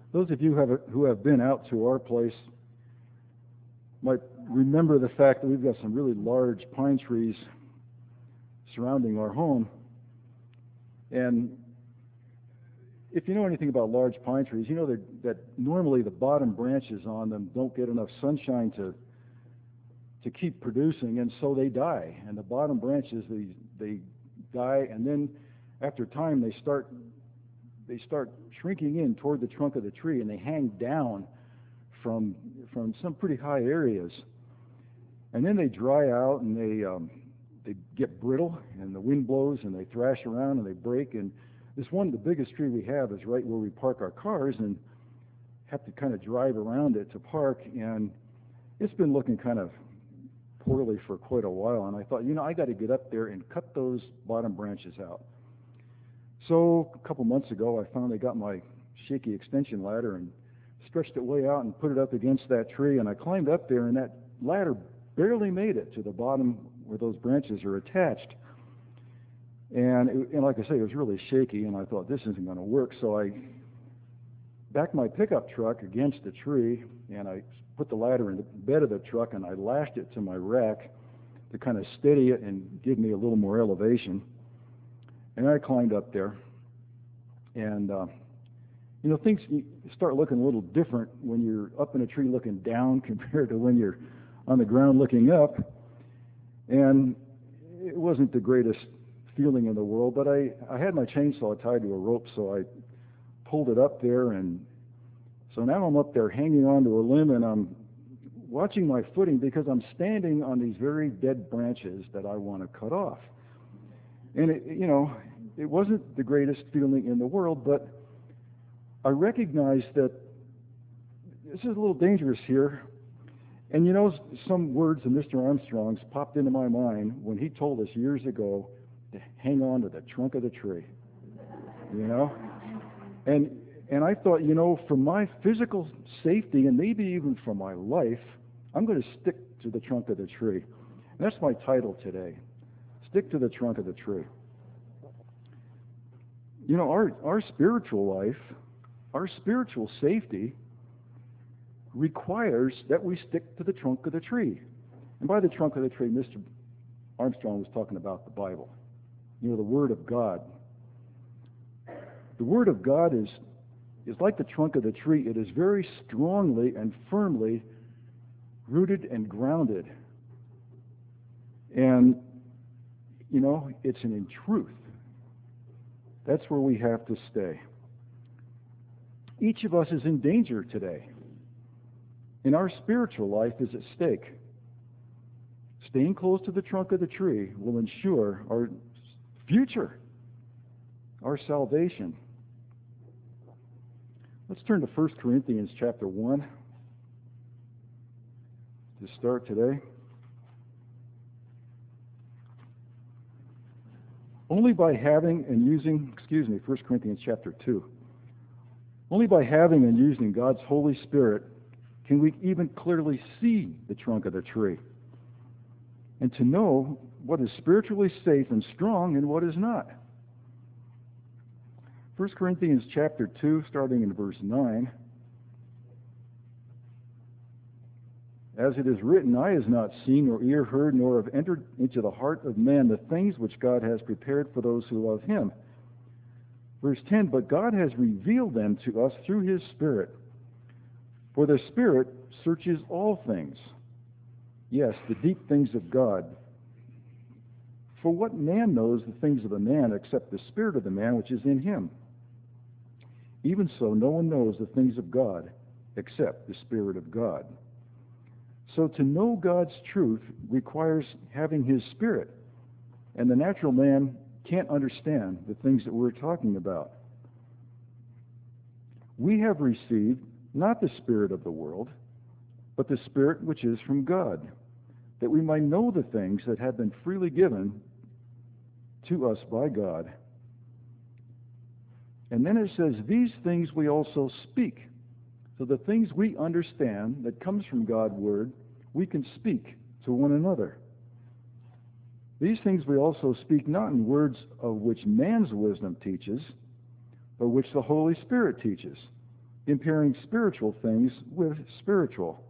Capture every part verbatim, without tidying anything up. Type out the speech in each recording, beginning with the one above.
Those of you who have, who have been out to our place might remember the fact that we've got some really large pine trees surrounding our home. And if you know anything about large pine trees, you know that, that normally the bottom branches on them don't get enough sunshine to to keep producing, and so they die. And the bottom branches, they they die, and then after time they start they start shrinking in toward the trunk of the tree, and they hang down from from some pretty high areas. And then they dry out, and they um, they get brittle, and the wind blows, and they thrash around, and they break. And this one, the biggest tree we have, is right where we park our cars, and have to kind of drive around it to park. And it's been looking kind of poorly for quite a while. And I thought, you know, I got to get up there and cut those bottom branches out. So a couple months ago, I finally got my shaky extension ladder and stretched it way out and put it up against that tree. And I climbed up there, and that ladder barely made it to the bottom where those branches are attached. And, it, and like I say, it was really shaky, and I thought, this isn't going to work. So I backed my pickup truck against the tree, and I put the ladder in the bed of the truck, and I lashed it to my rack to kind of steady it and give me a little more elevation. And I climbed up there. And, uh, you know, things start looking a little different when you're up in a tree looking down compared to when you're on the ground looking up. And it wasn't the greatest feeling in the world, but I, I had my chainsaw tied to a rope, so I pulled it up there, and so now I'm up there hanging onto a limb, and I'm watching my footing because I'm standing on these very dead branches that I want to cut off. And it, you know, it wasn't the greatest feeling in the world, but I recognized that this is a little dangerous here. And you know, some words of Mister Armstrong's popped into my mind when he told us years ago to hang on to the trunk of the tree. You know? And and I thought, you know, for my physical safety and maybe even for my life, I'm going to stick to the trunk of the tree. And that's my title today. Stick to the trunk of the tree. You know, our, our spiritual life, our spiritual safety requires that we stick to the trunk of the tree. And by the trunk of the tree, Mister Armstrong was talking about the Bible. You know, the Word of God. The Word of God is, is like the trunk of the tree. It is very strongly and firmly rooted and grounded. And, you know, it's an in truth. That's where we have to stay. Each of us is in danger today. And our spiritual life is at stake. Staying close to the trunk of the tree will ensure our future, our salvation. Let's turn to First Corinthians chapter one to start today. Only by having and using, excuse me, First Corinthians chapter two. Only by having and using God's Holy Spirit can we even clearly see the trunk of the tree and to know what is spiritually safe and strong and what is not. First Corinthians chapter two, starting in verse nine. As it is written, eye has not seen, nor ear heard, nor have entered into the heart of man the things which God has prepared for those who love him. Verse ten, but God has revealed them to us through his Spirit. For the Spirit searches all things. Yes, the deep things of God. For what man knows the things of a man except the spirit of the man which is in him? Even so, no one knows the things of God except the Spirit of God. So to know God's truth requires having his Spirit. And the natural man can't understand the things that we're talking about. We have received not the spirit of the world, but the Spirit which is from God, that we might know the things that have been freely given to us by God. And then it says, these things we also speak. So the things we understand that comes from God's Word, we can speak to one another. These things we also speak not in words of which man's wisdom teaches, but which the Holy Spirit teaches, comparing spiritual things with spiritual.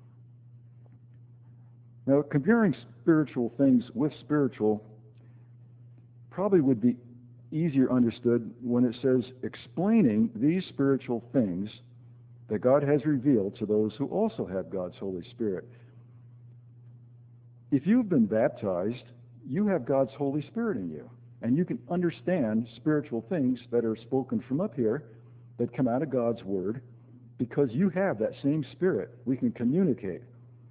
Now, comparing spiritual things with spiritual probably would be easier understood when it says explaining these spiritual things that God has revealed to those who also have God's Holy Spirit. If you've been baptized, you have God's Holy Spirit in you, and you can understand spiritual things that are spoken from up here that come out of God's Word because you have that same Spirit. We can communicate.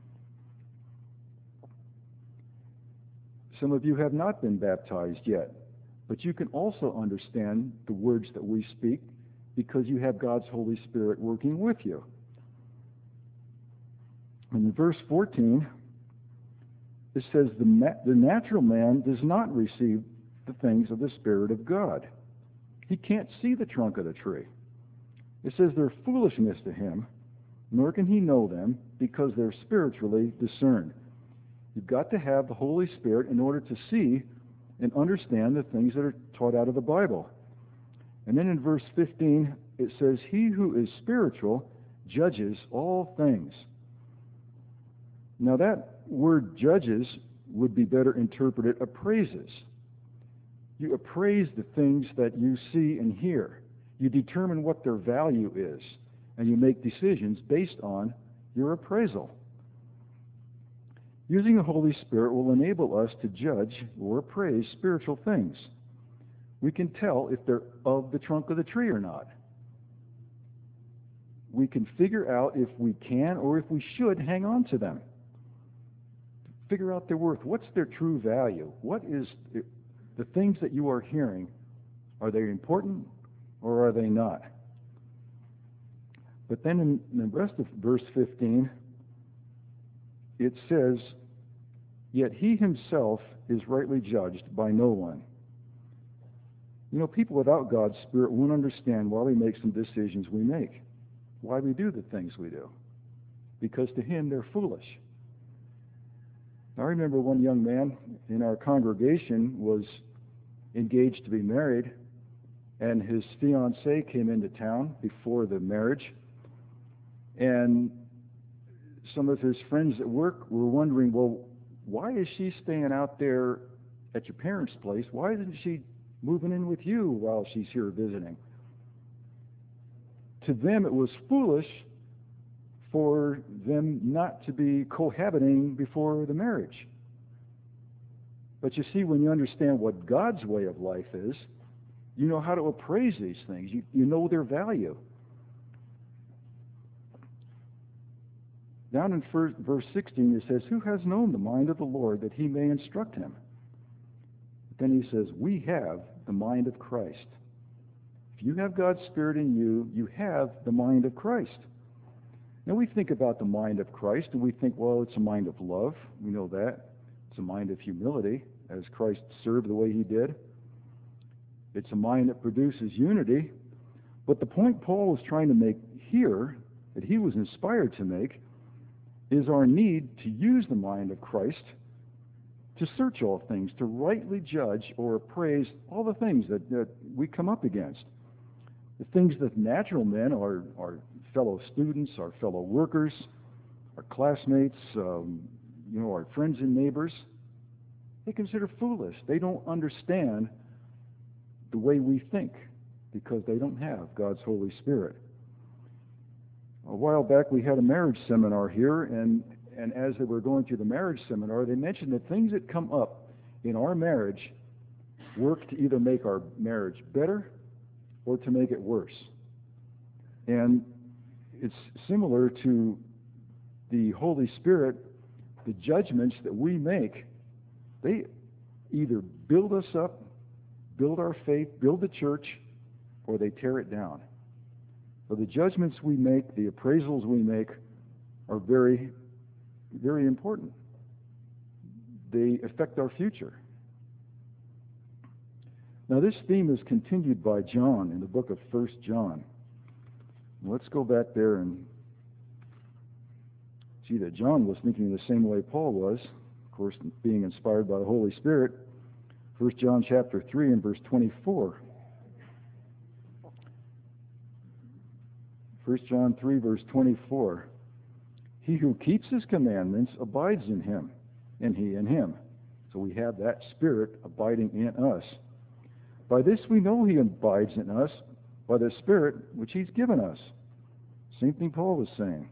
Some of you have not been baptized yet, but you can also understand the words that we speak because you have God's Holy Spirit working with you. And in verse fourteen, it says, the, ma- the natural man does not receive the things of the Spirit of God. He can't see the trunk of the tree. It says they're foolishness to him, nor can he know them because they're spiritually discerned. You've got to have the Holy Spirit in order to see and understand the things that are taught out of the Bible. And then in verse fifteen, it says, he who is spiritual judges all things. Now that word judges would be better interpreted appraises. You appraise the things that you see and hear. You determine what their value is, and you make decisions based on your appraisal. Using the Holy Spirit will enable us to judge or appraise spiritual things. We can tell if they're of the trunk of the tree or not. We can figure out if we can or if we should hang on to them. Figure out their worth. What's their true value? What is it, the things that you are hearing? Are they important or are they not? But then in the rest of verse fifteen, it says, yet he himself is rightly judged by no one. You know, people without God's Spirit won't understand why we make some decisions we make, why we do the things we do, because to him they're foolish. I remember one young man in our congregation was engaged to be married, and his fiancée came into town before the marriage, and some of his friends at work were wondering, well, why is she staying out there at your parents' place? Why isn't she moving in with you while she's here visiting? To them, it was foolish for them not to be cohabiting before the marriage. But you see, when you understand what God's way of life is, you know how to appraise these things. You, you know their value. Down in first, verse sixteen, it says, who has known the mind of the Lord that he may instruct him? But then he says, we have the mind of Christ. If you have God's Spirit in you, you have the mind of Christ. Now we think about the mind of Christ, and we think, well, it's a mind of love. We know that. It's a mind of humility, as Christ served the way he did. It's a mind that produces unity. But the point Paul was trying to make here, that he was inspired to make, is our need to use the mind of Christ to search all things, to rightly judge or appraise all the things that, that we come up against. The things that natural men, our, our fellow students, our fellow workers, our classmates, um, you know, our friends and neighbors, they consider foolish. They don't understand the way we think because they don't have God's Holy Spirit. A while back we had a marriage seminar here, and, and as they were going through the marriage seminar, they mentioned that things that come up in our marriage work to either make our marriage better or to make it worse. And it's similar to the Holy Spirit. The judgments that we make, they either build us up, build our faith, build the church, or they tear it down. So the judgments we make, the appraisals we make, are very, very important. They affect our future. Now this theme is continued by John in the book of First John. Let's go back there and see that John was thinking the same way Paul was, of course, being inspired by the Holy Spirit. First John chapter three and verse twenty-four. First John three, verse twenty-four. He who keeps his commandments abides in him, and he in him. So we have that Spirit abiding in us. By this we know he abides in us, by the Spirit which he's given us. Same thing Paul was saying.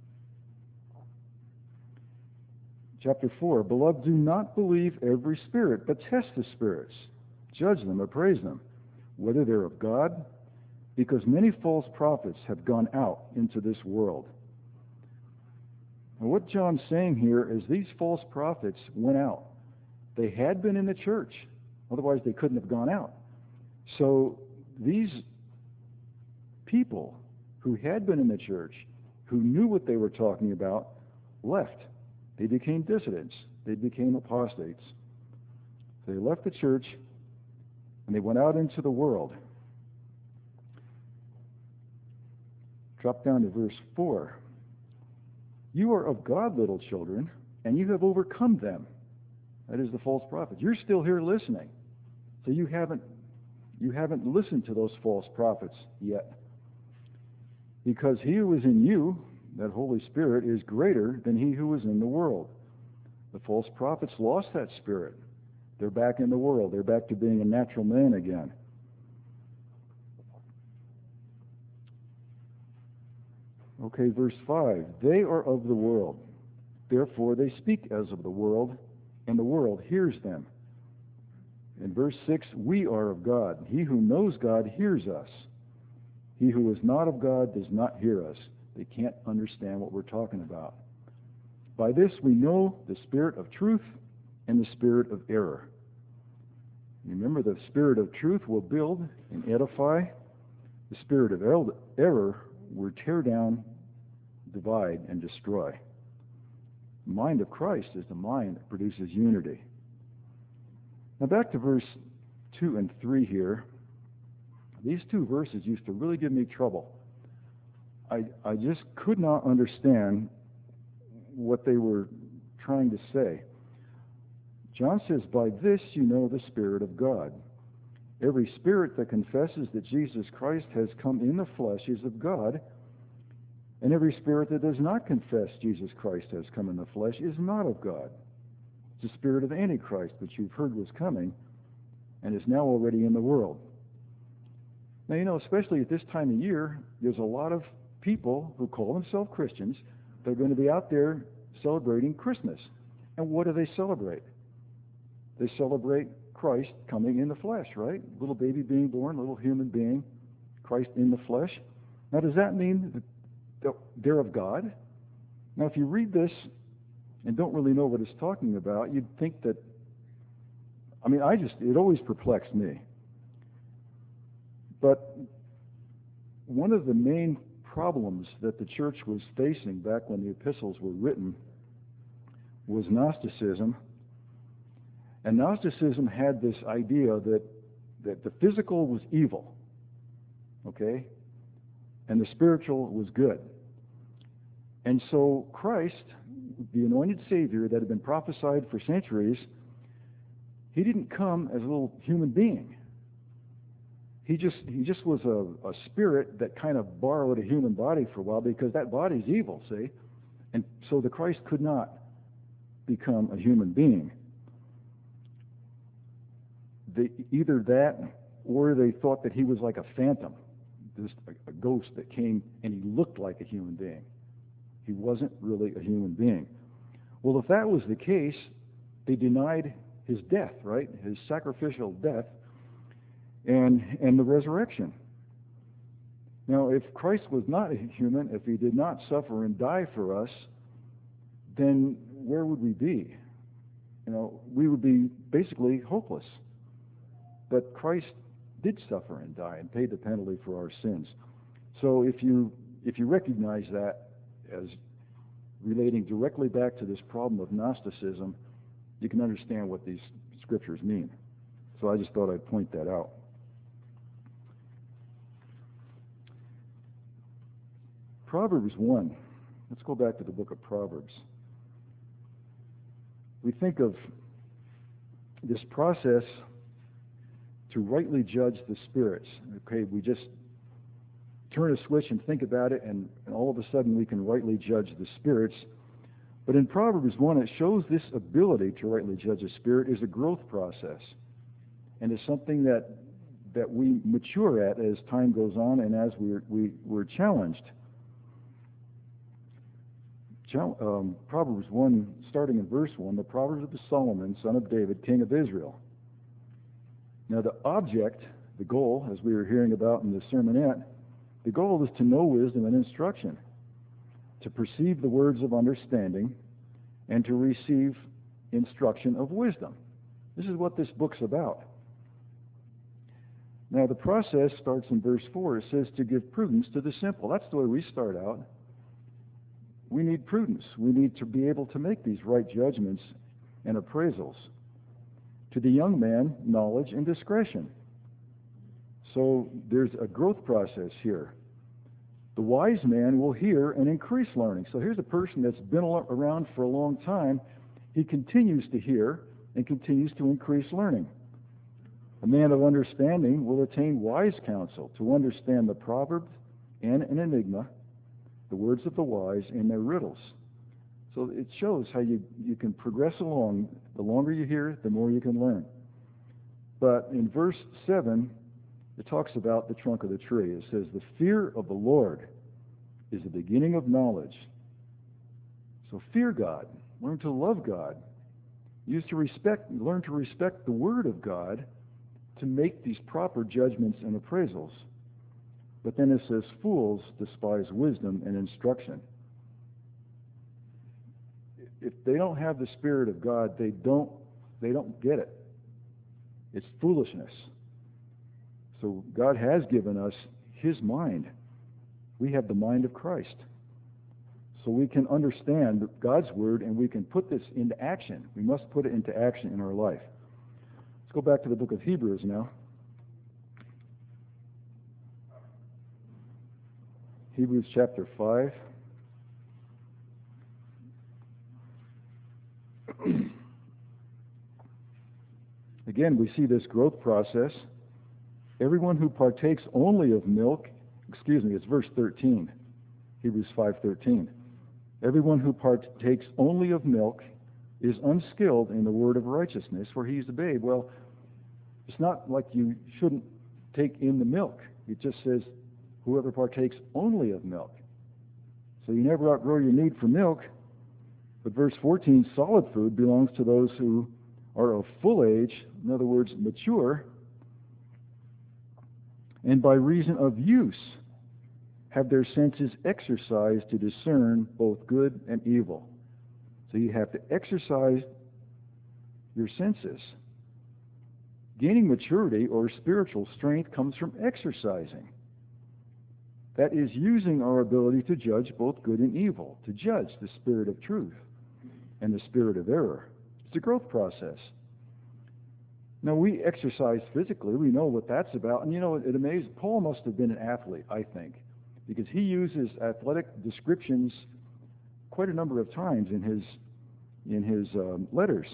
Chapter four, Beloved, do not believe every spirit, but test the spirits. Judge them, appraise them, whether they're of God, because many false prophets have gone out into this world. And what John's saying here is these false prophets went out. They had been in the church, otherwise they couldn't have gone out. So these people who had been in the church, who knew what they were talking about, left. They became dissidents. They became apostates. They left the church and they went out into the world. Drop down to verse four. You are of God, little children, and you have overcome them. That is the false prophets. You're still here listening. So you haven't you haven't listened to those false prophets yet. Because he who is in you, that Holy Spirit, is greater than he who is in the world. The false prophets lost that spirit. They're back in the world. They're back to being a natural man again. Okay, verse five. They are of the world. Therefore they speak as of the world, and the world hears them. In verse six, we are of God. He who knows God hears us. He who is not of God does not hear us. They can't understand what we're talking about. By this we know the spirit of truth and the spirit of error. Remember, the spirit of truth will build and edify. The spirit of error will tear down, divide, and destroy. The mind of Christ is the mind that produces unity. Now back to verse two and three here. These two verses used to really give me trouble. I, I just could not understand what they were trying to say. John says, by this you know the Spirit of God. Every spirit that confesses that Jesus Christ has come in the flesh is of God, and every spirit that does not confess Jesus Christ has come in the flesh is not of God. It's the spirit of Antichrist, which you've heard was coming, and is now already in the world. Now, you know, especially at this time of year, there's a lot of people who call themselves Christians that are going to be out there celebrating Christmas. And what do they celebrate? They celebrate Christ coming in the flesh, right? Little baby being born, little human being, Christ in the flesh. Now, does that mean that they're of God? Now, if you read this and don't really know what it's talking about, you'd think that, I mean, I just, it always perplexed me. But one of the main problems that the church was facing back when the epistles were written was Gnosticism. And Gnosticism had this idea that, that the physical was evil, okay, and the spiritual was good. And so Christ, the anointed Savior that had been prophesied for centuries, he didn't come as a little human being. He just he just was a, a spirit that kind of borrowed a human body for a while, because that body's evil, see? And so the Christ could not become a human being. They, either that, or they thought that he was like a phantom, just a, a ghost that came and he looked like a human being. He wasn't really a human being. Well, if that was the case, they denied his death, right? His sacrificial death and and the resurrection. Now, if Christ was not a human, if he did not suffer and die for us, then where would we be? You know, we would be basically hopeless. But Christ did suffer and die and paid the penalty for our sins. So if you if you recognize that as relating directly back to this problem of Gnosticism, you can understand what these scriptures mean. So I just thought I'd point that out. Proverbs one. Let's go back to the book of Proverbs. We think of this process to rightly judge the spirits. Okay, we just turn a switch and think about it, and, and all of a sudden we can rightly judge the spirits. But in Proverbs one, it shows this ability to rightly judge a spirit is a growth process, and is something that that we mature at as time goes on and as we're, we, we're challenged. Chal- um, Proverbs one, starting in verse one, the Proverbs of Solomon, son of David, king of Israel. Now the object, the goal, as we were hearing about in the sermonette, the goal is to know wisdom and instruction, to perceive the words of understanding, and to receive instruction of wisdom. This is what this book's about. Now the process starts in verse four. It says to give prudence to the simple. That's the way we start out. We need prudence. We need to be able to make these right judgments and appraisals. To the young man, knowledge and discretion. So there's a growth process here. The wise man will hear and increase learning. So here's a person that's been around for a long time. He continues to hear and continues to increase learning. A man of understanding will attain wise counsel, to understand the proverb and an enigma, the words of the wise and their riddles. So it shows how you, you can progress along. The longer you hear, the more you can learn. But in verse seven, it talks about the trunk of the tree. It says, the fear of the Lord is the beginning of knowledge. So fear God. Learn to love God. Use to respect, learn to respect the Word of God to make these proper judgments and appraisals. But then it says, fools despise wisdom and instruction. If they don't have the Spirit of God, they don't, they don't get it. It's foolishness. So God has given us His mind. We have the mind of Christ. So we can understand God's Word and we can put this into action. We must put it into action in our life. Let's go back to the book of Hebrews now. Hebrews chapter five. Again, we see this growth process. Everyone who partakes only of milk, excuse me, it's verse thirteen, Hebrews five thirteen. Everyone who partakes only of milk is unskilled in the word of righteousness, for he is a babe. Well, it's not like you shouldn't take in the milk. It just says, whoever partakes only of milk. So you never outgrow your need for milk. But verse fourteen, solid food belongs to those who are of full age, in other words, mature, and by reason of use have their senses exercised to discern both good and evil. So you have to exercise your senses. Gaining maturity or spiritual strength comes from exercising. That is using our ability to judge both good and evil, to judge the spirit of truth and the spirit of error. It's a growth process. Now, we exercise physically. We know what that's about. And, you know, it, it amazes. Paul must have been an athlete, I think, because he uses athletic descriptions quite a number of times in his, in his um, letters.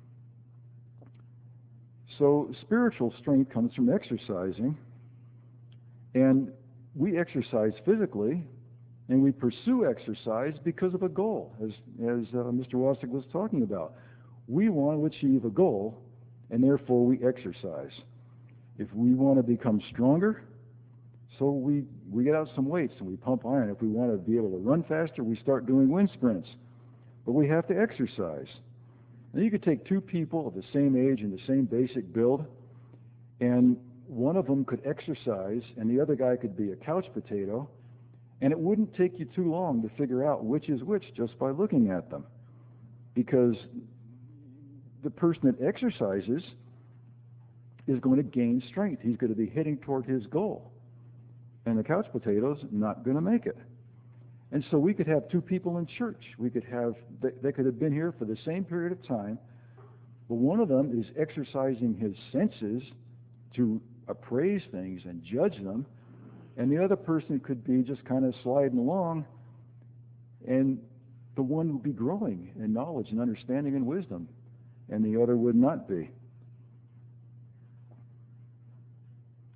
So spiritual strength comes from exercising. And we exercise physically, and we pursue exercise because of a goal, as, as uh, Mister Wasik was talking about. We want to achieve a goal, and therefore we exercise. If we want to become stronger, so we, we get out some weights and we pump iron. If we want to be able to run faster, we start doing wind sprints. But we have to exercise. Now you could take two people of the same age and the same basic build, and one of them could exercise and the other guy could be a couch potato, and it wouldn't take you too long to figure out which is which just by looking at them. Because the person that exercises is going to gain strength. He's going to be heading toward his goal. And the couch potato's not going to make it. And so we could have two people in church. We could have, they, they could have been here for the same period of time, but one of them is exercising his senses to appraise things and judge them, and the other person could be just kind of sliding along, and the one would be growing in knowledge and understanding and wisdom, and the other would not be.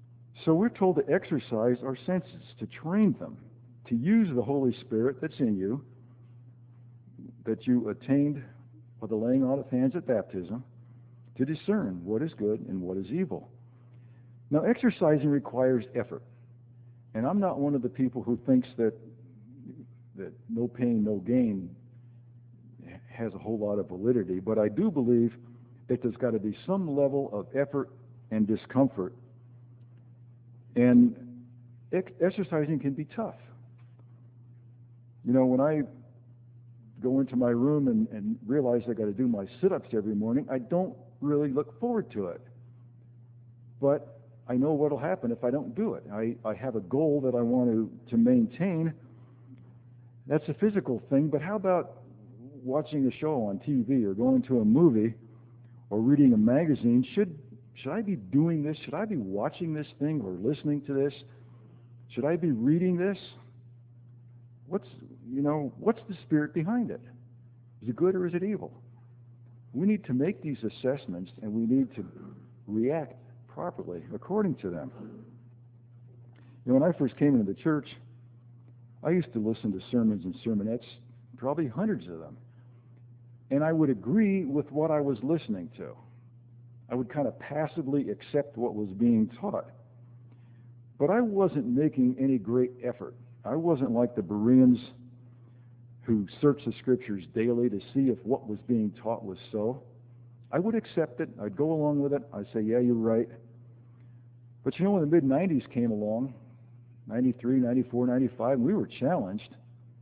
So we're told to exercise our senses, to train them, to use the Holy Spirit that's in you, that you attained by the laying on of hands at baptism, to discern what is good and what is evil. Now, exercising requires effort. And I'm not one of the people who thinks that that no pain, no gain has a whole lot of validity, but I do believe that there's got to be some level of effort and discomfort. And ex- exercising can be tough. You know, when I go into my room and, and realize I got to do my sit-ups every morning, I don't really look forward to it. But I know what'll happen if I don't do it. I, I have a goal that I want to, to maintain. That's a physical thing, but how about watching a show on T V or going to a movie or reading a magazine? Should should I be doing this? Should I be watching this thing or listening to this? Should I be reading this? What's you know, what's the spirit behind it? Is it good or is it evil? We need to make these assessments and we need to react properly according to them. You know, when I first came into the church, I used to listen to sermons and sermonettes, probably hundreds of them. And I would agree with what I was listening to. I would kind of passively accept what was being taught. But I wasn't making any great effort. I wasn't like the Bereans who searched the scriptures daily to see if what was being taught was so. I would accept it. I'd go along with it. I'd say, yeah, you're right. But you know, when the mid nineties came along, ninety-three, ninety-four, ninety-five, we were challenged.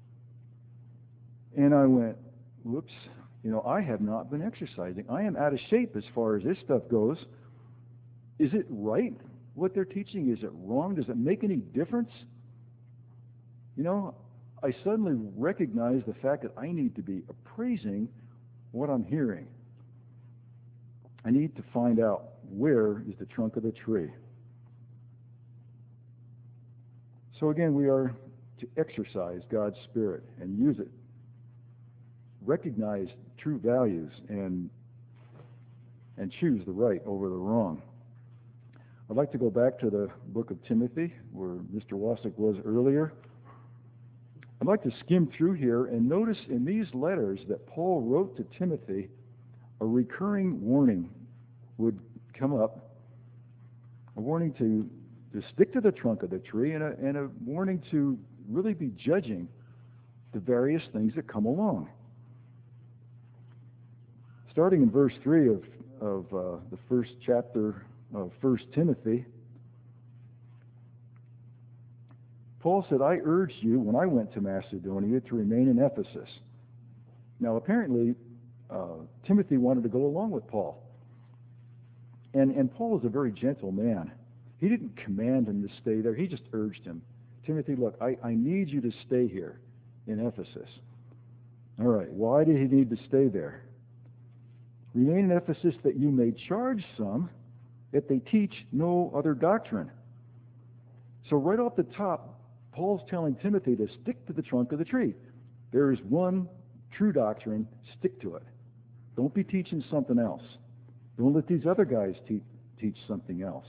And I went, whoops, you know, I have not been exercising. I am out of shape as far as this stuff goes. Is it right what they're teaching? Is it wrong? Does it make any difference? You know, I suddenly recognized the fact that I need to be appraising what I'm hearing. I need to find out where is the trunk of the tree. So again, we are to exercise God's Spirit and use it. Recognize true values and and choose the right over the wrong. I'd like to go back to the book of Timothy, where Mister Wasik was earlier. I'd like to skim through here and notice in these letters that Paul wrote to Timothy, a recurring warning would come up, a warning to, to stick to the trunk of the tree, and a, and a warning to really be judging the various things that come along. Starting in verse three of, of uh, the first chapter of First Timothy, Paul said, I urged you when I went to Macedonia to remain in Ephesus. Now, apparently, uh, Timothy wanted to go along with Paul. And, and Paul was a very gentle man. He didn't command him to stay there. He just urged him. Timothy, look, I, I need you to stay here in Ephesus. All right, why did he need to stay there? Remain in Ephesus that you may charge some that they teach no other doctrine. So right off the top, Paul's telling Timothy to stick to the trunk of the tree. There is one true doctrine, stick to it. Don't be teaching something else. Don't let these other guys te- teach something else.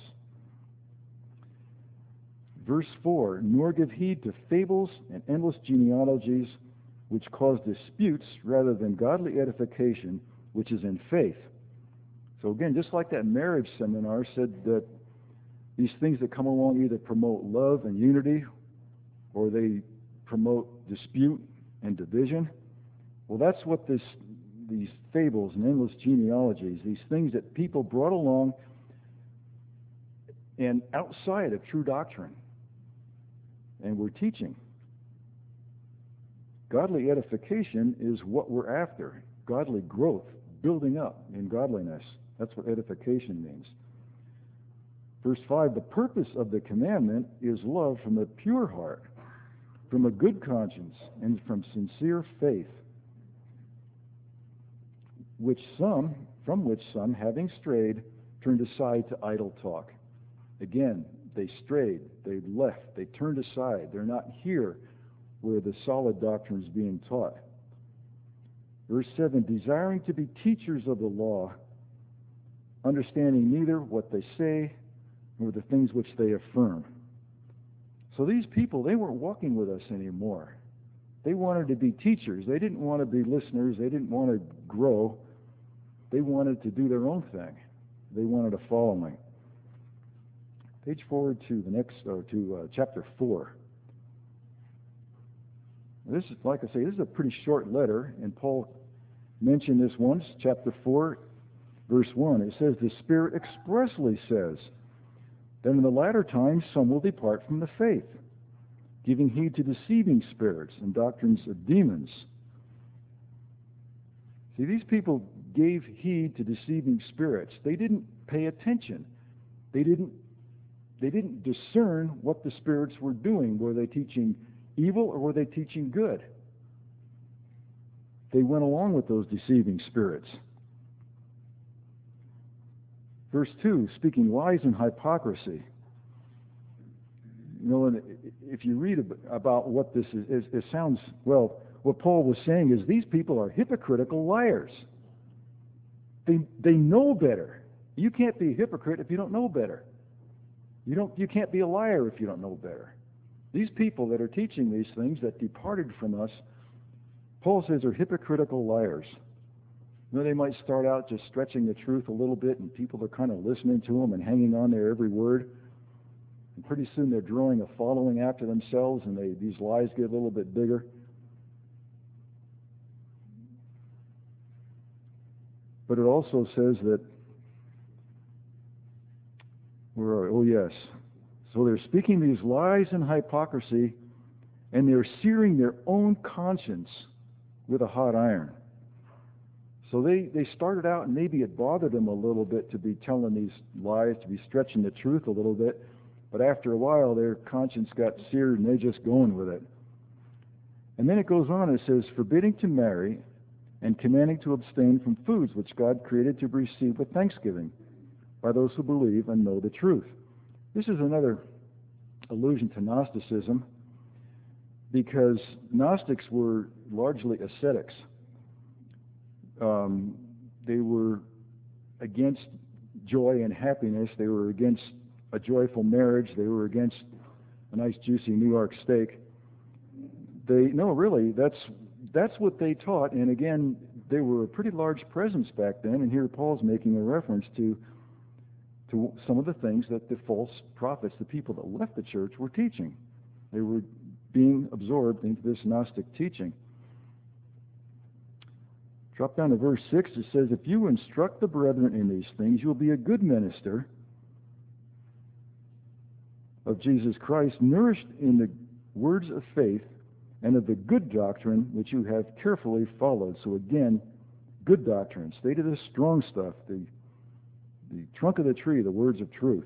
Verse four, nor give heed to fables and endless genealogies which cause disputes rather than godly edification, which is in faith. So again, just like that marriage seminar said that these things that come along either promote love and unity or they promote dispute and division. Well, that's what this these fables and endless genealogies, these things that people brought along and outside of true doctrine and we're teaching. Godly edification is what we're after. Godly growth, building up in godliness. That's what edification means. Verse five, the purpose of the commandment is love from a pure heart, from a good conscience, and from sincere faith, which some, from which some, having strayed, turned aside to idle talk. Again, they strayed, they left, they turned aside. They're not here where the solid doctrine is being taught. Verse seven, desiring to be teachers of the law, understanding neither what they say or the things which they affirm. So these people, they weren't walking with us anymore. They wanted to be teachers. They didn't want to be listeners. They didn't want to grow. They wanted to do their own thing. They wanted a following. Page forward to the next, or to uh, chapter four. This is, like I say, this is a pretty short letter, and Paul mentioned this once, chapter four, verse one. It says, "The Spirit expressly says that in the latter times some will depart from the faith, giving heed to deceiving spirits and doctrines of demons." See, these people gave heed to deceiving spirits. They didn't pay attention. They didn't, they didn't discern what the spirits were doing. Were they teaching evil or were they teaching good? They went along with those deceiving spirits. Verse two, speaking lies and hypocrisy. You know, and if you read about what this is, it sounds, well, what Paul was saying is these people are hypocritical liars. They they know better. You can't be a hypocrite if you don't know better. You don't you can't be a liar if you don't know better. These people that are teaching these things that departed from us, Paul says, are hypocritical liars. You know, they might start out just stretching the truth a little bit, and people are kind of listening to them and hanging on their every word. And pretty soon they're drawing a following after themselves, and they, these lies get a little bit bigger. But it also says that, where are, oh yes, so they're speaking these lies and hypocrisy, and they're searing their own conscience with a hot iron. So they, they started out, and maybe it bothered them a little bit to be telling these lies, to be stretching the truth a little bit, but after a while their conscience got seared and they're just going with it. And then it goes on, it says, forbidding to marry and commanding to abstain from foods which God created to be received with thanksgiving by those who believe and know the truth. This is another allusion to Gnosticism, because Gnostics were largely ascetics. Um, they were against joy and happiness. They were against a joyful marriage. They were against a nice juicy New York steak. They no, really, that's that's what they taught. And again, they were a pretty large presence back then. And here Paul's making a reference to to some of the things that the false prophets, the people that left the church, were teaching. They were being absorbed into this Gnostic teaching. Drop down to verse six. It says, if you instruct the brethren in these things, you'll be a good minister of Jesus Christ, nourished in the words of faith and of the good doctrine which you have carefully followed. So again, good doctrine. Stay to the strong stuff, the, the trunk of the tree, the words of truth.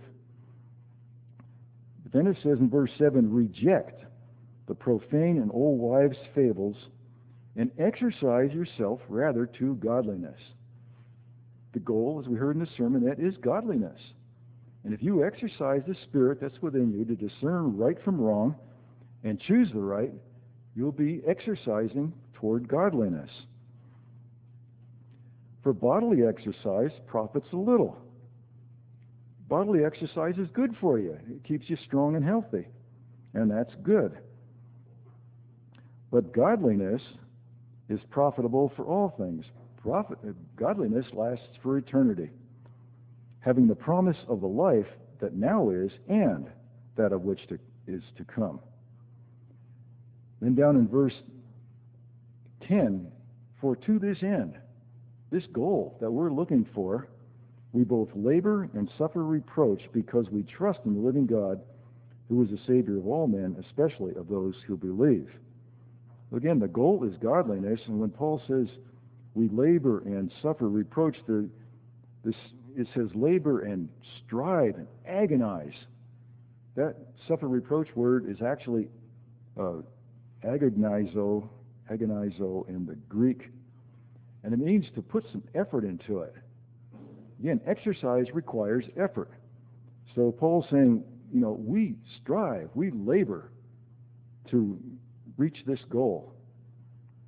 But then it says in verse seven, reject the profane and old wives' fables, and exercise yourself rather to godliness. The goal, as we heard in the sermon, that is godliness. And if you exercise the Spirit that's within you to discern right from wrong and choose the right, you'll be exercising toward godliness. For bodily exercise profits a little. Bodily exercise is good for you. It keeps you strong and healthy, and that's good. But godliness is profitable for all things. Profit, godliness lasts for eternity, having the promise of the life that now is and that of which to, is to come. Then down in verse ten, for to this end, this goal that we're looking for, we both labor and suffer reproach because we trust in the living God, who is the Savior of all men, especially of those who believe. Again, the goal is godliness, and when Paul says we labor and suffer reproach, the, this, it says labor and strive and agonize. That suffer reproach word is actually uh, agonizo, agonizo in the Greek, and it means to put some effort into it. Again, exercise requires effort. So Paul's saying, you know, we strive, we labor to reach this goal.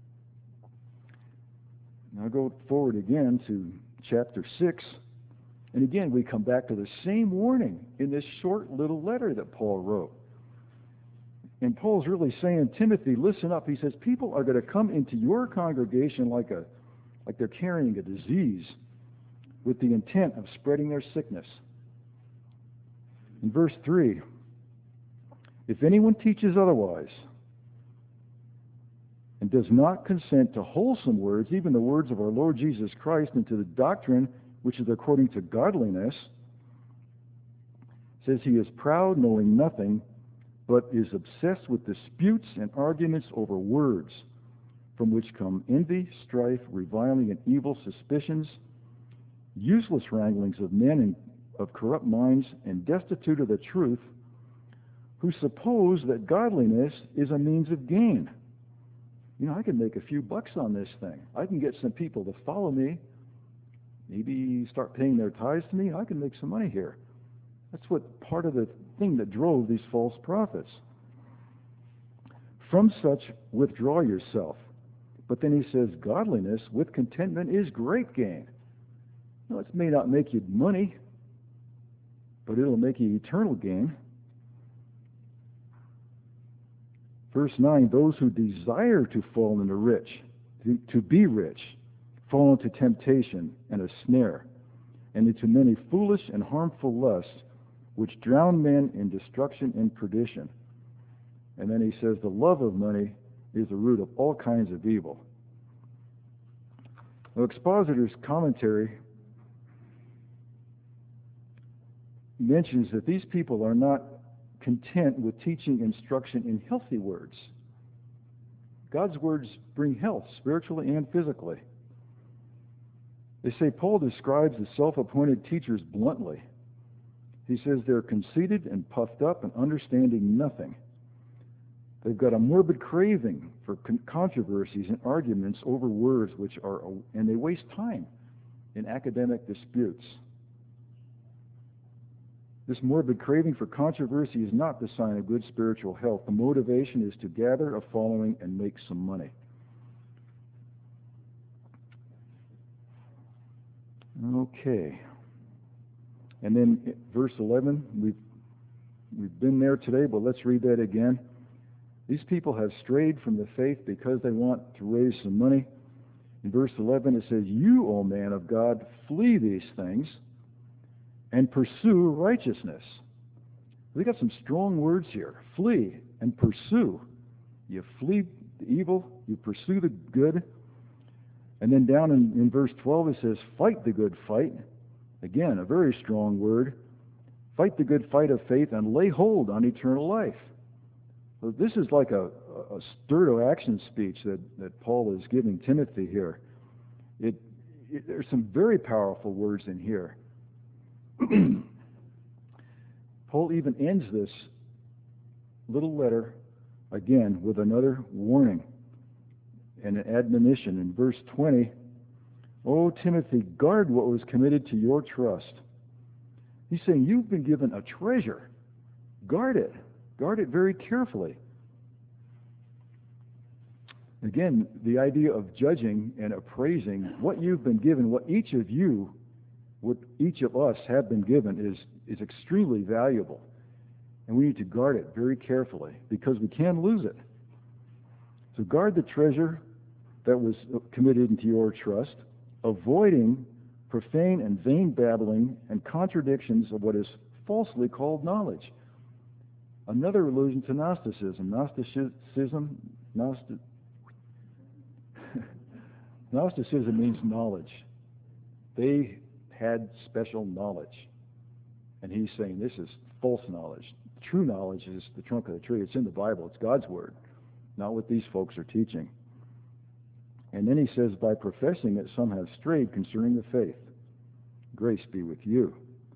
Now go forward again to chapter six, And again, we come back to the same warning in this short little letter that Paul wrote. And Paul's really saying, Timothy, listen up. He says, people are going to come into your congregation like a, like they're carrying a disease with the intent of spreading their sickness. In verse three, if anyone teaches otherwise and does not consent to wholesome words, even the words of our Lord Jesus Christ, and to the doctrine which is according to godliness, says he is proud, knowing nothing, but is obsessed with disputes and arguments over words, from which come envy, strife, reviling, and evil suspicions, useless wranglings of men of corrupt minds, and destitute of the truth, who suppose that godliness is a means of gain. You know, I can make a few bucks on this thing. I can get some people to follow me, maybe start paying their tithes to me, and I can make some money here. That's what part of the thing that drove these false prophets. From such withdraw yourself. But then he says, godliness with contentment is great gain. Now, it may not make you money, but it'll make you eternal gain. Verse nine, those who desire to fall into rich, to, to be rich, fall into temptation and a snare, and into many foolish and harmful lusts, which drown men in destruction and perdition. And then he says, the love of money is the root of all kinds of evil. The expositor's commentary mentions that these people are not content with teaching instruction in healthy words. God's words bring health, spiritually and physically. They say Paul describes the self-appointed teachers bluntly. He says they're conceited and puffed up and understanding nothing. They've got a morbid craving for con- controversies and arguments over words which are, and they waste time in academic disputes. This morbid craving for controversy is not the sign of good spiritual health. The motivation is to gather a following and make some money. Okay. And then verse eleven, we've, we've been there today, but let's read that again. These people have strayed from the faith because they want to raise some money. In verse eleven it says, you, O man of God, flee these things and pursue righteousness. We got some strong words here. Flee and pursue. You flee the evil, you pursue the good. And then down in, in verse twelve it says, fight the good fight. Again, a very strong word. Fight the good fight of faith and lay hold on eternal life. So this is like a, a stir-to-action speech that, that Paul is giving Timothy here. It, it, there's some very powerful words in here. Paul even ends this little letter, again, with another warning and an admonition. In verse twenty, O Timothy, guard what was committed to your trust. He's saying you've been given a treasure. Guard it. Guard it very carefully. Again, the idea of judging and appraising what you've been given, what each of you, what each of us have been given is, is extremely valuable. And we need to guard it very carefully because we can lose it. So guard the treasure that was committed into your trust, avoiding profane and vain babbling and contradictions of what is falsely called knowledge. Another allusion to Gnosticism. Gnosticism, Gnosti- Gnosticism means knowledge. They had special knowledge. And he's saying this is false knowledge. True knowledge is the trunk of the tree. It's in the Bible. It's God's word, not what these folks are teaching. And then he says, by professing that some have strayed concerning the faith, grace be with you.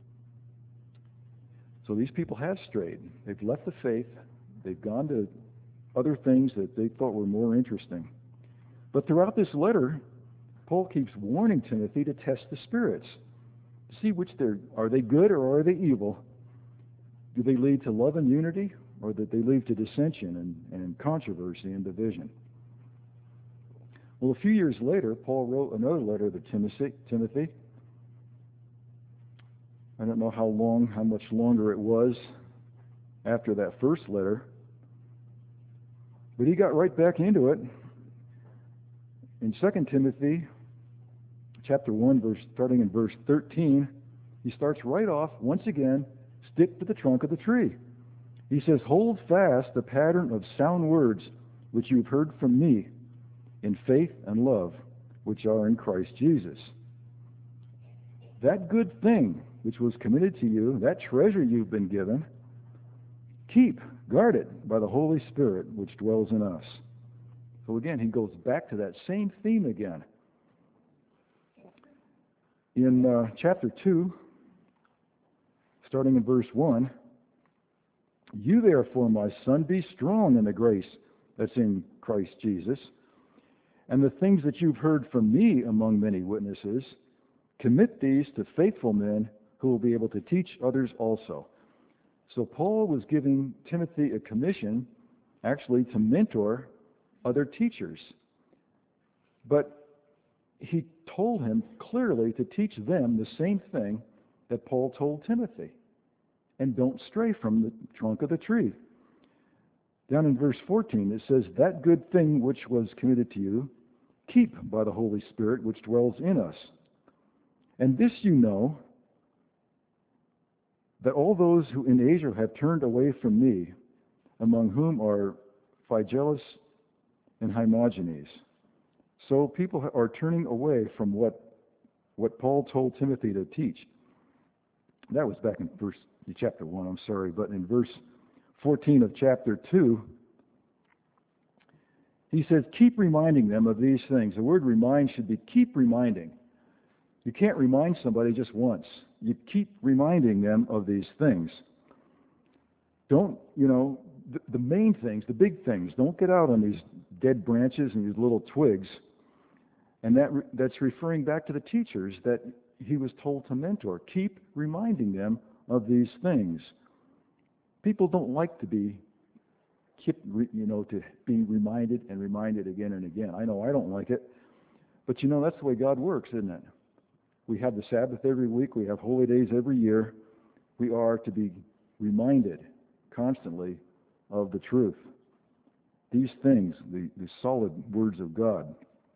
So these people have strayed. They've left the faith. They've gone to other things that they thought were more interesting. But throughout this letter, Paul keeps warning Timothy to test the spirits, to see which they're, are they good or are they evil? Do they lead to love and unity, or do they lead to dissension and, and controversy and division? Well, a few years later, Paul wrote another letter to Timothy, Timothy, I don't know how long, how much longer it was after that first letter, but he got right back into it. In Second Timothy chapter one, verse, starting in verse thirteen, he starts right off, once again, stick to the trunk of the tree. He says, hold fast the pattern of sound words which you've heard from me in faith and love, which are in Christ Jesus. That good thing which was committed to you, that treasure you've been given, keep, guard it by the Holy Spirit which dwells in us. So again, he goes back to that same theme again. In uh, chapter two, starting in verse one, you therefore, my son, be strong in the grace that's in Christ Jesus, and the things that you've heard from me among many witnesses, commit these to faithful men who will be able to teach others also. So Paul was giving Timothy a commission, actually, to mentor other teachers. But he told him clearly to teach them the same thing that Paul told Timothy. And don't stray from the trunk of the tree. Down in verse fourteen, it says, that good thing which was committed to you, keep by the Holy Spirit which dwells in us. And this you know, that all those who in Asia have turned away from me, among whom are Phygelus and Hermogenes. So people are turning away from what, what Paul told Timothy to teach. That was back in verse chapter one, I'm sorry, but in verse fourteen of chapter two, he says, keep reminding them of these things. The word remind should be keep reminding. You can't remind somebody just once. You keep reminding them of these things. Don't, you know, the, the main things, the big things, don't get out on these dead branches and these little twigs. And that that's referring back to the teachers that he was told to mentor. Keep reminding them of these things. People don't like to be, keep, you know, to being reminded and reminded again and again. I know I don't like it, but you know that's the way God works, isn't it? We have the Sabbath every week. We have holy days every year. We are to be reminded constantly of the truth. These things, the, the solid words of God.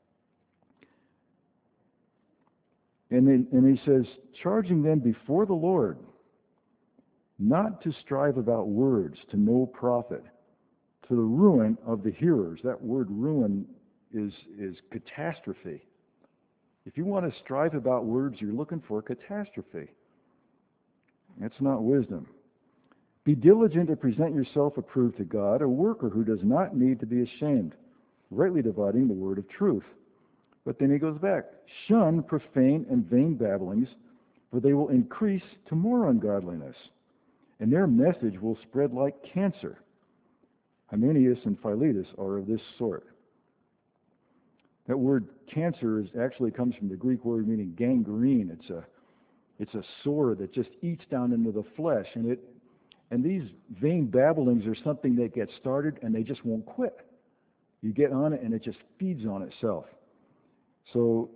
And, then, and he says, charging them before the Lord, not to strive about words to no profit, to the ruin of the hearers. That word ruin is, is catastrophe. If you want to strive about words, you're looking for catastrophe. That's not wisdom. Be diligent to present yourself approved to God, a worker who does not need to be ashamed, rightly dividing the word of truth. But then he goes back. Shun profane and vain babblings, for they will increase to more ungodliness, and their message will spread like cancer. Hymenaeus and Philetus are of this sort. That word cancer is actually comes from the Greek word meaning gangrene. It's a it's a sore that just eats down into the flesh, and it and these vain babblings are something that gets started and they just won't quit. You get on it and it just feeds on itself. So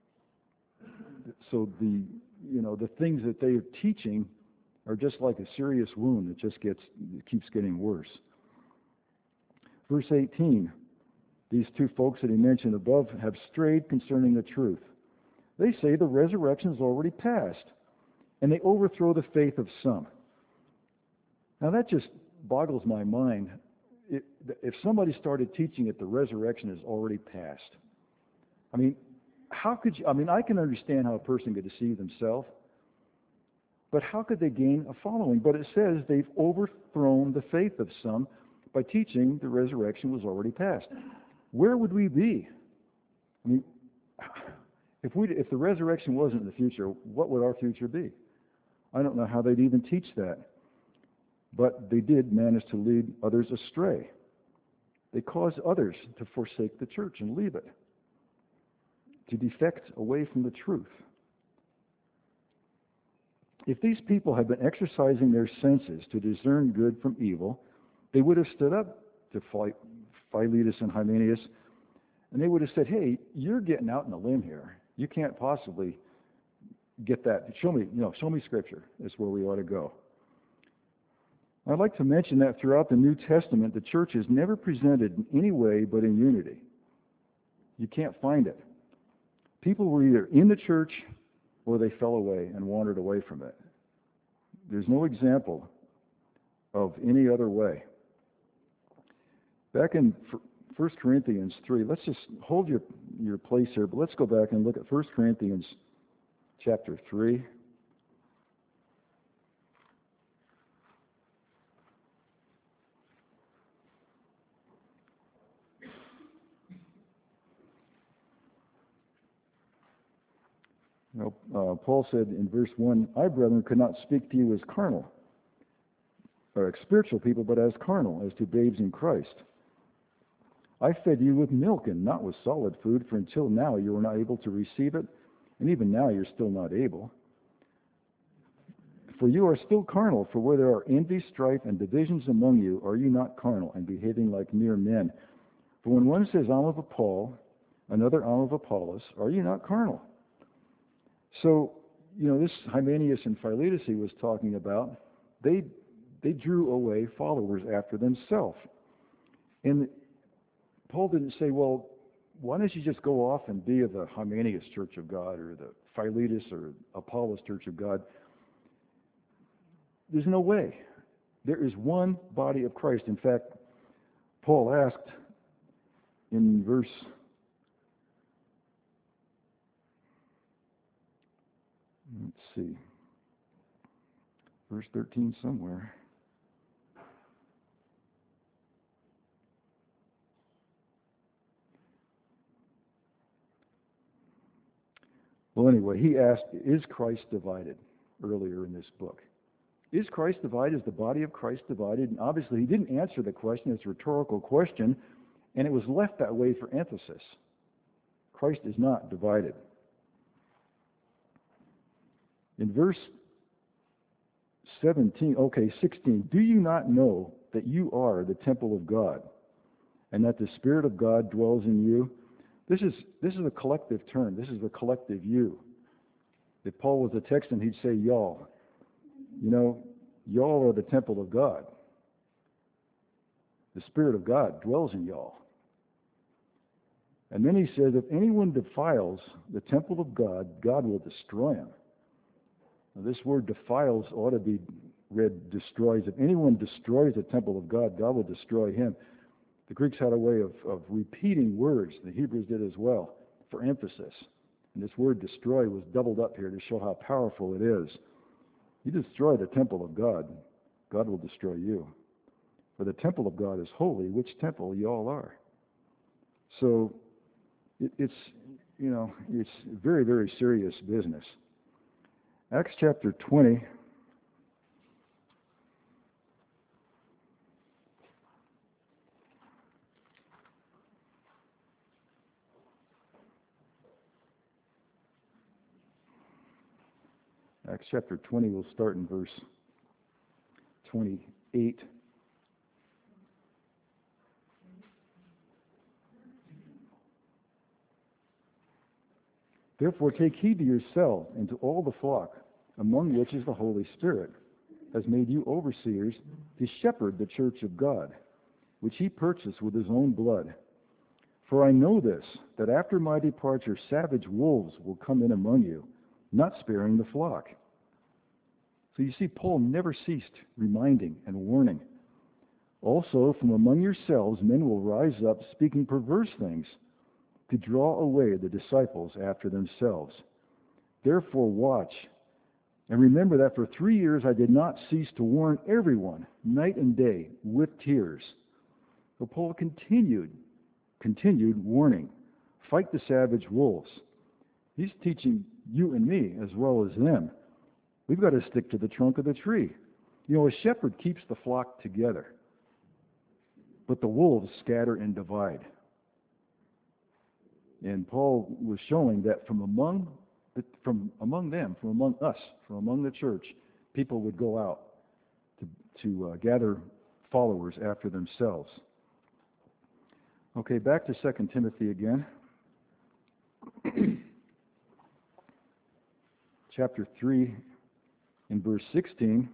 so the you know the things that they are teaching are just like a serious wound that just gets it keeps getting worse. Verse eighteen. These two folks that he mentioned above have strayed concerning the truth. They say the resurrection is already past, and they overthrow the faith of some. Now that just boggles my mind. It, if somebody started teaching that the resurrection is already past, I mean, how could you, I mean, I can understand how a person could deceive themselves, but how could they gain a following? But it says they've overthrown the faith of some by teaching the resurrection was already past. Where would we be? I mean, if we if the resurrection wasn't in the future, what would our future be? I don't know how they'd even teach that. But they did manage to lead others astray. They caused others to forsake the church and leave it, to defect away from the truth. If these people had been exercising their senses to discern good from evil, they would have stood up to Philetus and Hymenaeus, and they would have said, hey, you're getting out on a limb here. You can't possibly get that. Show me, you know, show me Scripture is where we ought to go. I'd like to mention that throughout the New Testament, the church is never presented in any way but in unity. You can't find it. People were either in the church or they fell away and wandered away from it. There's no example of any other way. Back in First Corinthians three, let's just hold your, your place here, but let's go back and look at First Corinthians chapter three. You know, uh, Paul said in verse one, I, brethren, could not speak to you as carnal, or spiritual people, but as carnal, as to babes in Christ. I fed you with milk and not with solid food, for until now you were not able to receive it, and even now you're still not able. For you are still carnal, for where there are envy, strife, and divisions among you, are you not carnal, and behaving like mere men? For when one says, I'm of Paul, another, I'm of Apollos, are you not carnal? So, you know, this Hymenaeus and Philetus he was talking about, they they drew away followers after themselves. And Paul didn't say, well, why don't you just go off and be of the Hymenaeus Church of God or the Philetus or Apollos Church of God. There's no way. There is one body of Christ. In fact, Paul asked in verse Let's see. Verse thirteen somewhere. Well, anyway, he asked, is Christ divided? Earlier in this book. Is Christ divided? Is the body of Christ divided? And obviously he didn't answer the question. It's a rhetorical question, and it was left that way for emphasis. Christ is not divided. In verse seventeen, okay, sixteen, do you not know that you are the temple of God and that the Spirit of God dwells in you? This is this is a collective term. This is the collective you. If Paul was a Texan, he'd say y'all. You know, y'all are the temple of God. The Spirit of God dwells in y'all. And then he says, if anyone defiles the temple of God, God will destroy him. Now, this word defiles ought to be read destroys. If anyone destroys the temple of God, God will destroy him. The Greeks had a way of, of repeating words. The Hebrews did as well, for emphasis. And this word destroy was doubled up here to show how powerful it is. You destroy the temple of God, God will destroy you. For the temple of God is holy, which temple you all are. So it, it's, you know, it's very, very serious business. Acts chapter twenty. Acts chapter twenty, we'll start in verse twenty-eight. Therefore take heed to yourself and to all the flock, among which is the Holy Spirit, has made you overseers to shepherd the church of God, which he purchased with his own blood. For I know this, that after my departure savage wolves will come in among you, not sparing the flock. So you see, Paul never ceased reminding and warning. Also, from among yourselves men will rise up speaking perverse things, to draw away the disciples after themselves. Therefore watch, and remember that for three years I did not cease to warn everyone, night and day, with tears. So Paul continued, continued warning, fight the savage wolves. He's teaching you and me as well as them. We've got to stick to the trunk of the tree. You know, a shepherd keeps the flock together, but the wolves scatter and divide. And Paul was showing that from among the, from among them, from among us, from among the church, people would go out to, to uh, gather followers after themselves. Okay, back to Second Timothy again. chapter three, in verse sixteen.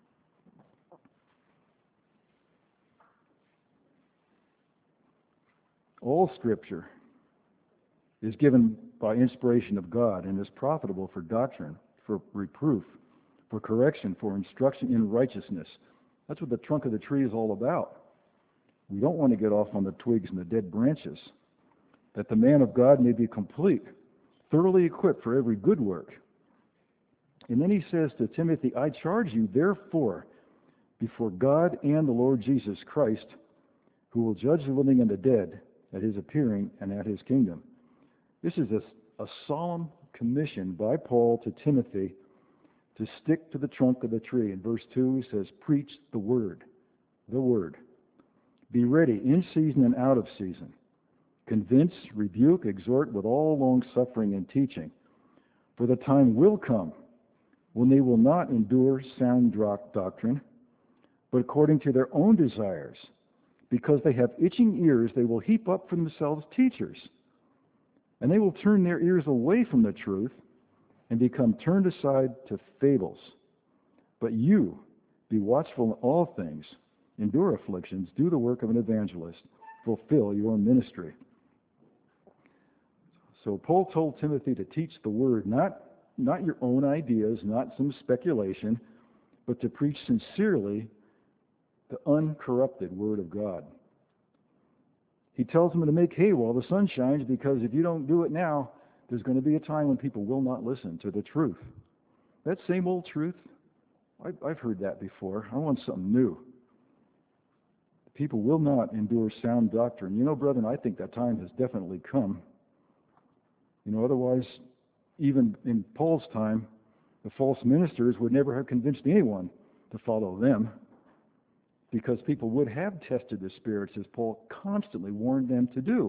All Scripture is given by inspiration of God and is profitable for doctrine, for reproof, for correction, for instruction in righteousness. That's what the trunk of the tree is all about. We don't want to get off on the twigs and the dead branches, that the man of God may be complete, thoroughly equipped for every good work. And then he says to Timothy, I charge you, therefore, before God and the Lord Jesus Christ, who will judge the living and the dead at his appearing and at his kingdom. This is a, a solemn commission by Paul to Timothy to stick to the trunk of the tree. In verse two, he says, preach the word, the word. Be ready in season and out of season. Convince, rebuke, exhort with all long suffering and teaching. For the time will come when they will not endure sound doctrine, but according to their own desires, because they have itching ears, they will heap up for themselves teachers, and they will turn their ears away from the truth and become turned aside to fables. But you, be watchful in all things, endure afflictions, do the work of an evangelist, fulfill your ministry. So Paul told Timothy to teach the word, not, not your own ideas, not some speculation, but to preach sincerely the uncorrupted word of God. He tells him to make hay while the sun shines, because if you don't do it now, there's going to be a time when people will not listen to the truth. That same old truth, I've, I've heard that before. I want something new. People will not endure sound doctrine. You know, brethren, I think that time has definitely come. You know, otherwise, even in Paul's time, the false ministers would never have convinced anyone to follow them, because people would have tested the spirits, as Paul constantly warned them to do.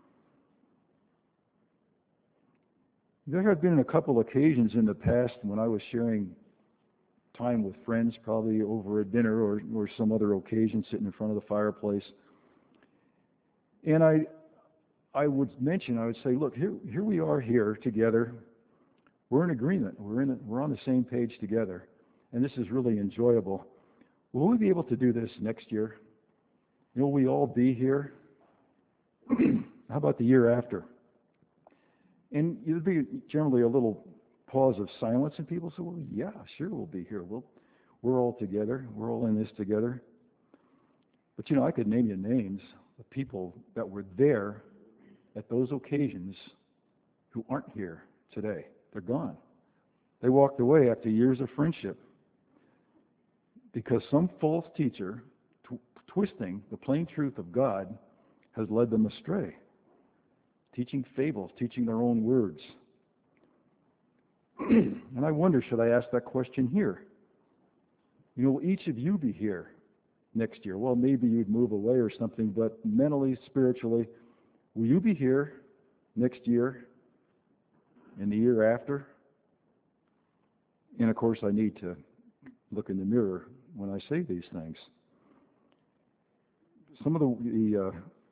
There have been a couple occasions in the past when I was sharing time with friends, probably over a dinner or, or some other occasion, sitting in front of the fireplace. And I I would mention, I would say, look, here here we are here together. We're in agreement. We're in. A, we're on the same page together, and this is really enjoyable. Will we be able to do this next year? Will we all be here? How about the year after? And there'd be generally a little pause of silence, and people say, well, yeah, sure, we'll be here. We'll, we're all together. We're all in this together. But, you know, I could name you names of people that were there at those occasions who aren't here today. They're gone. They walked away after years of friendship because some false teacher, tw- twisting the plain truth of God, has led them astray, teaching fables, teaching their own words. And I wonder, should I ask that question here? You know, will each of you be here next year? Well, maybe you'd move away or something, but mentally, spiritually, will you be here next year and the year after? And of course, I need to look in the mirror when I say these things. Some of the, the uh,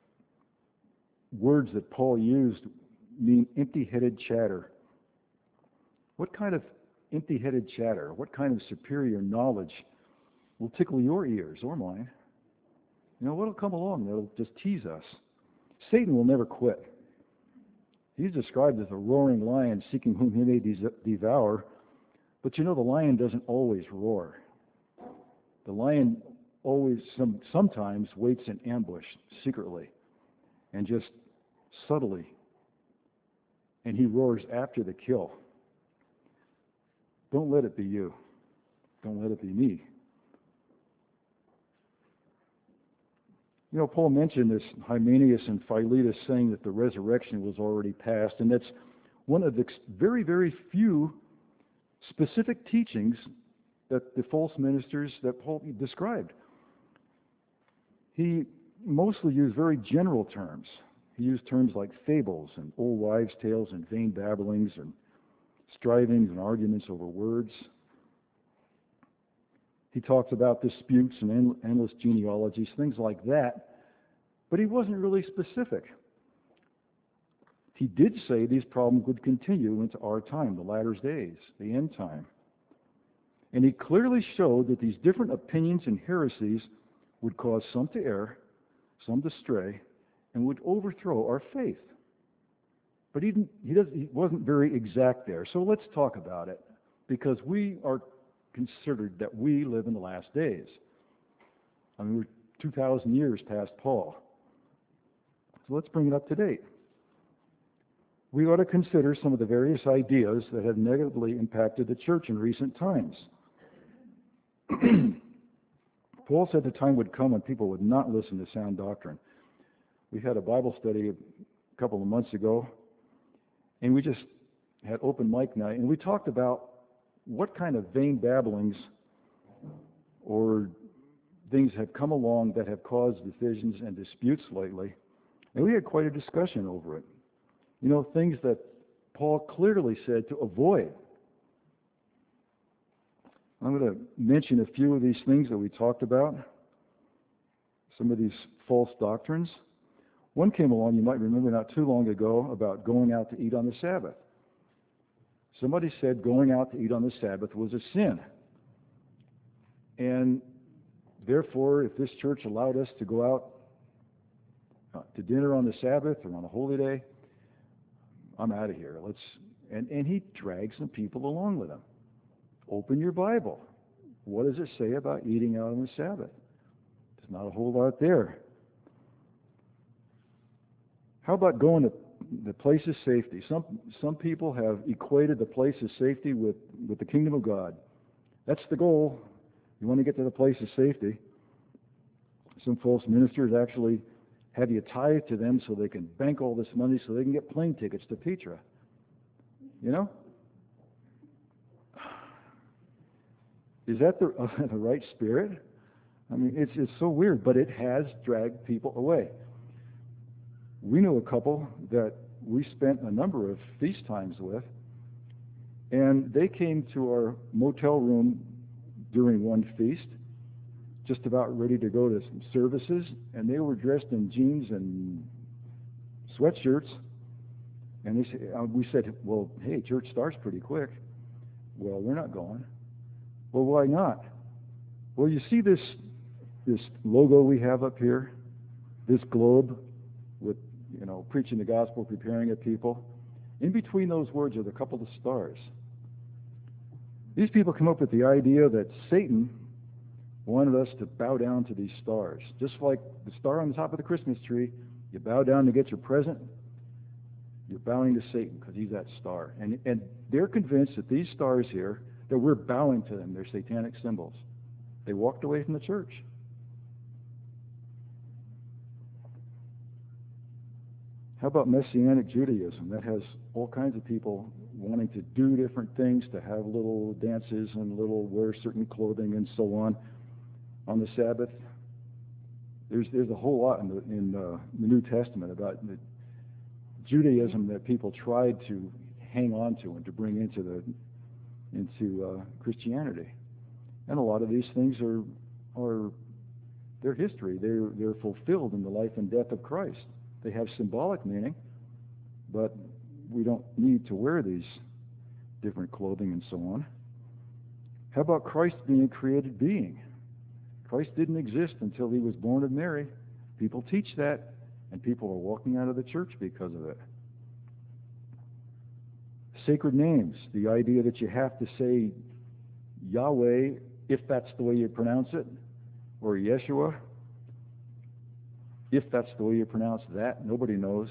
words that Paul used mean empty-headed chatter. What kind of empty-headed chatter, what kind of superior knowledge will tickle your ears or mine? You know, what'll come along that'll just tease us? Satan will never quit. He's described as a roaring lion seeking whom he may de- devour. But you know, the lion doesn't always roar. The lion always, some, sometimes waits in ambush secretly and just subtly. And he roars after the kill. Don't let it be you. Don't let it be me. You know, Paul mentioned this Hymenaeus and Philetus saying that the resurrection was already past, and that's one of the very, very few specific teachings that the false ministers that Paul described. He mostly used very general terms. He used terms like fables and old wives' tales and vain babblings and strivings and arguments over words. He talks about disputes and endless genealogies, things like that, but he wasn't really specific. he did say these problems would continue into our time, the latter days, the end time. And he clearly showed that these different opinions and heresies would cause some to err, some to stray, and would overthrow our faith. But he, didn't, he, doesn't, he wasn't very exact there. So let's talk about it, because we are considered that we live in the last days. I mean, we're two thousand years past Paul. So let's bring it up to date. We ought to consider some of the various ideas that have negatively impacted the church in recent times. Paul said the time would come when people would not listen to sound doctrine. We had a Bible study a couple of months ago, and we just had open mic night, and we talked about what kind of vain babblings or things have come along that have caused divisions and disputes lately. And we had quite a discussion over it. You know, things that Paul clearly said to avoid. I'm going to mention a few of these things that we talked about, some of these false doctrines. One came along, you might remember not too long ago, about going out to eat on the Sabbath. Somebody said going out to eat on the Sabbath was a sin. And therefore, if this church allowed us to go out uh, to dinner on the Sabbath or on a holy day, I'm out of here. Let's and, and he dragged some people along with him. Open your Bible. What does it say about eating out on the Sabbath? There's not a whole lot there. How about going to the place of safety? Some some people have equated the place of safety with, with the kingdom of God. That's the goal. You want to get to the place of safety. Some false ministers actually have you tithe to them so they can bank all this money so they can get plane tickets to Petra. You know? Is that the, uh, the right spirit? I mean, it's it's so weird, but it has dragged people away. We knew a couple that we spent a number of feast times with, and they came to our motel room during one feast, just about ready to go to some services, and they were dressed in jeans and sweatshirts. And they said, uh, we said, well, hey, church starts pretty quick. Well, we're not going. Well, why not? Well, you see this this logo we have up here, this globe with, you know, preaching the gospel, preparing a people. In between those words are a couple of stars. These people come up with the idea that Satan wanted us to bow down to these stars. Just like the star on the top of the Christmas tree, you bow down to get your present, you're bowing to Satan because he's that star. And, and they're convinced that these stars here, that we're bowing to them. They're satanic symbols. They walked away from the church. How about Messianic Judaism? That has all kinds of people wanting to do different things, to have little dances and little wear certain clothing and so on on the Sabbath. There's there's a whole lot in the, in uh, the New Testament about the Judaism that people tried to hang on to and to bring into the into uh, Christianity, and a lot of these things are are their history. They're they're fulfilled in the life and death of Christ. They have symbolic meaning, but we don't need to wear these different clothing and so on. How about Christ being a created being? Christ didn't exist until he was born of Mary. People teach that, and people are walking out of the church because of it. Sacred names, the idea that you have to say Yahweh, if that's the way you pronounce it, or Yeshua, if that's the way you pronounce that. Nobody knows.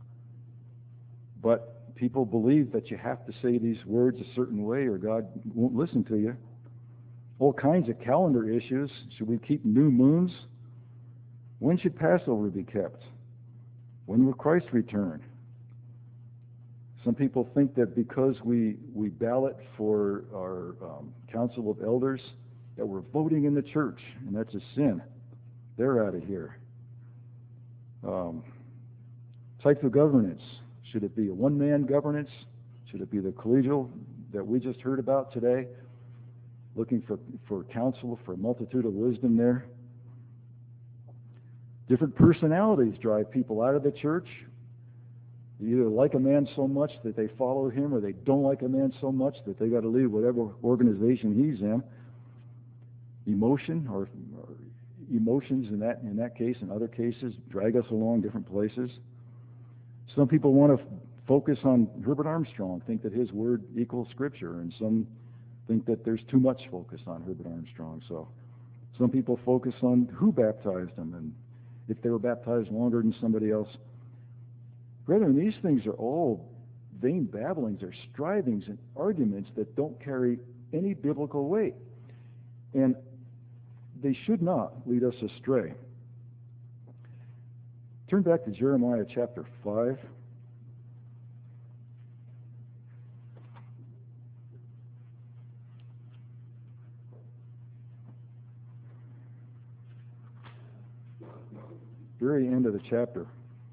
But people believe that you have to say these words a certain way or God won't listen to you. All kinds of calendar issues. Should we keep new moons? When should Passover be kept? When will Christ return? Some people think that because we, we ballot for our um, council of elders, that we're voting in the church, and that's a sin. They're out of here. Um, type of governance. Should it be a one-man governance? Should it be the collegial that we just heard about today? Looking for, for counsel, for a multitude of wisdom there. Different personalities drive people out of the church. They either like a man so much that they follow him, or they don't like a man so much that they got to leave whatever organization he's in. Emotion, or, or emotions in that in that case, in other cases, drag us along different places. Some people want to f- focus on Herbert Armstrong, think that his word equals Scripture, and some think that there's too much focus on Herbert Armstrong. So some people focus on who baptized him and if they were baptized longer than somebody else. Brethren, these things are all vain babblings or strivings and arguments that don't carry any biblical weight. And they should not lead us astray. Turn back to Jeremiah chapter five. Very end of the chapter.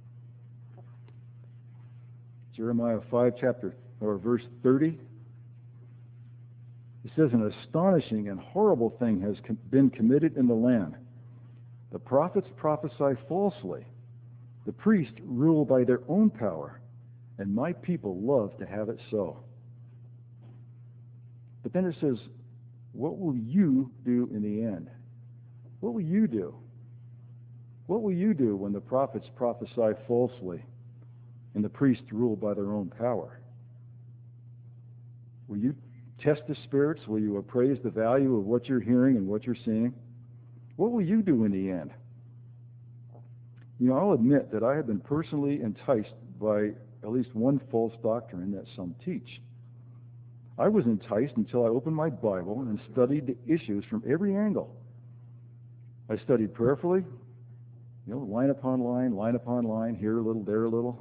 Jeremiah five, chapter or verse thirty. It says, "An astonishing and horrible thing has com- been committed in the land. The prophets prophesy falsely. The priests rule by their own power, and my people love to have it so." But then it says, what will you do in the end? What will you do? What will you do when the prophets prophesy falsely and the priests rule by their own power? Will you test the spirits? Will you appraise the value of what you're hearing and what you're seeing? What will you do in the end? You know, I'll admit that I have been personally enticed by at least one false doctrine that some teach. I was enticed until I opened my Bible and studied the issues from every angle. I studied prayerfully, you know, line upon line, line upon line, here a little, there a little.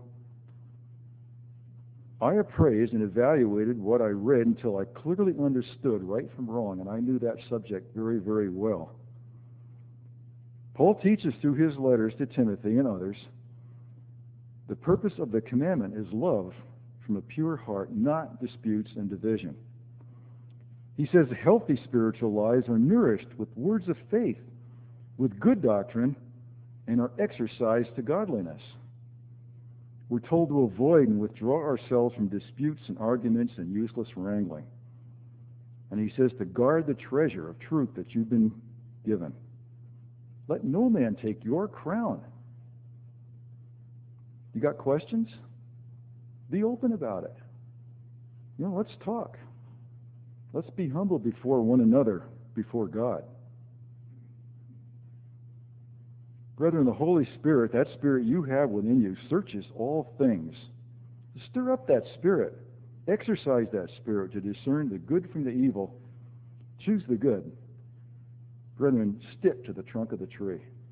I appraised and evaluated what I read until I clearly understood right from wrong, and I knew that subject very, very well. Paul teaches through his letters to Timothy and others, the purpose of the commandment is love from a pure heart, not disputes and division. He says healthy spiritual lives are nourished with words of faith, with good doctrine, and are exercised to godliness. We're told to avoid and withdraw ourselves from disputes and arguments and useless wrangling. And he says to guard the treasure of truth that you've been given. Let no man take your crown. You got questions? Be open about it. You know, let's talk. Let's be humble before one another, before God. Brethren, the Holy Spirit, that Spirit you have within you, searches all things. Stir up that Spirit. Exercise that Spirit to discern the good from the evil. Choose the good. Brethren, stick to the trunk of the tree.